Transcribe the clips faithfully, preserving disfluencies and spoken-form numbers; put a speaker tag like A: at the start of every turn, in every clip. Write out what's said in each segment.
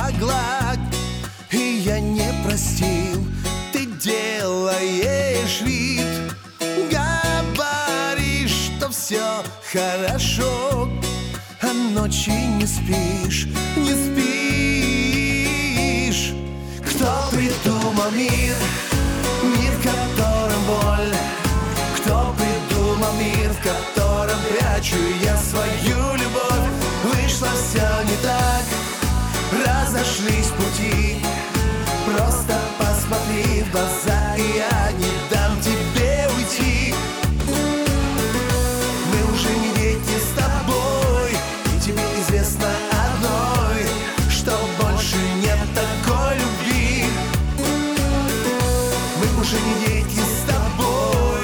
A: погладь. И я не простил, ты делаешь вид, говоришь, что все хорошо, а ночи не спишь, не спишь. Кто придумал мир, мир, в котором боль? Кто придумал мир, в котором прячу я свою любовь? Вышло все не так, разошлись пути. Просто посмотри в глаза, и я не дам тебе уйти. Мы уже не дети с тобой, и тебе известно одной, что больше нет такой любви. Мы уже не дети с тобой.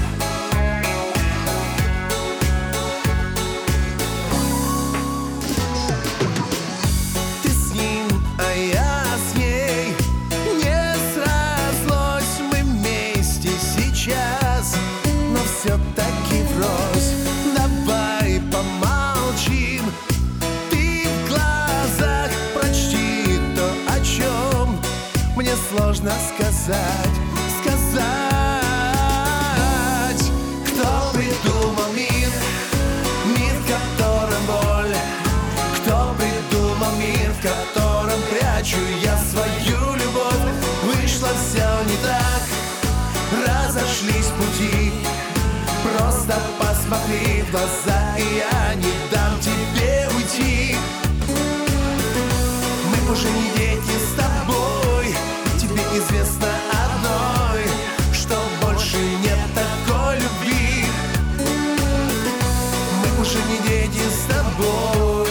A: Ты с ним, а я с ней. Не срослось мы вместе сейчас, но все-таки врозь. Давай помолчим. Ты в глазах прочти то, о чем мне сложно сказать, сказать. Кто придумал мир, мир, в котором боль? Кто придумал мир, в котором прячу я свою любовь? Вышло все не так, разошлись пути. Просто посмотри в глаза, и я не дам тебе уйти. Мы уже не дети с тобой, тебе известно одной, что больше нет такой любви. Мы уже не дети с тобой.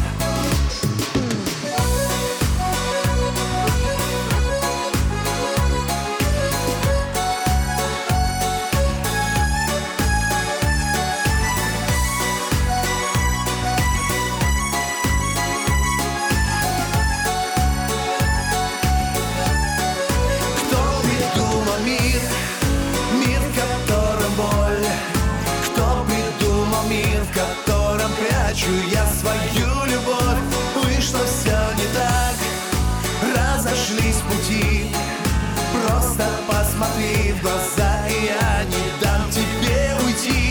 A: В котором прячу я свою любовь. Вышло все не так, разошлись пути. Просто посмотри в глаза, и я не дам тебе уйти.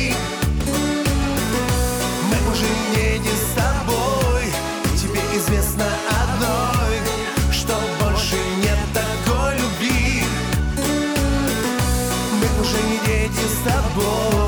A: Мы уже не дети с тобой, тебе известно одной, что больше нет такой любви. Мы уже не дети с тобой.